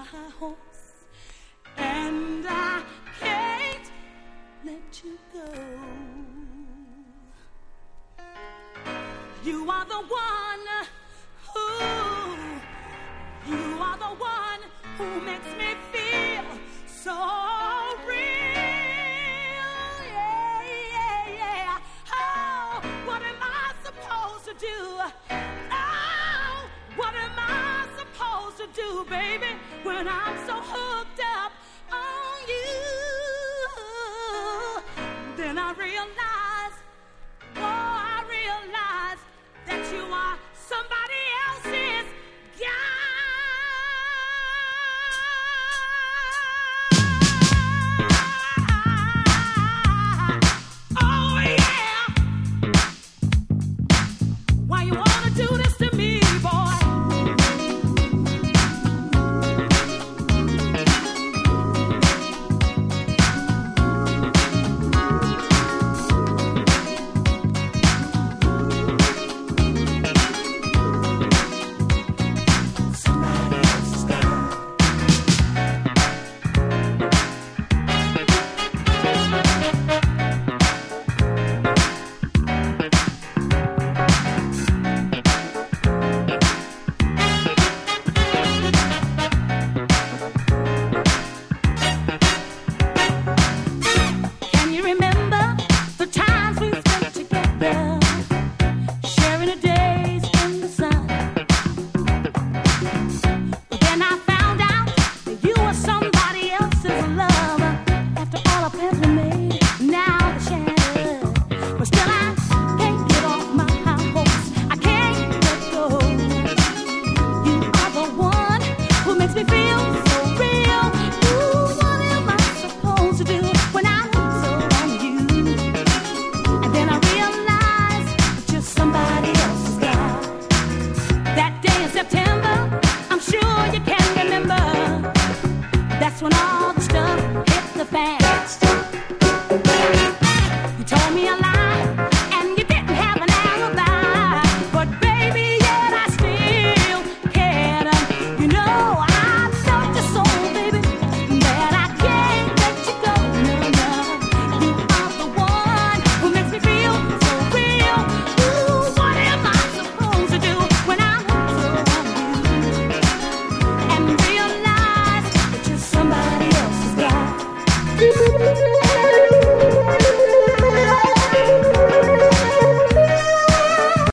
horse, and I can't let you go. You are the one who makes me feel so real. Yeah, yeah, yeah. Oh, what am I supposed to do? Oh, what am I supposed to do, baby, when I'm so hooked up on you? Then I realize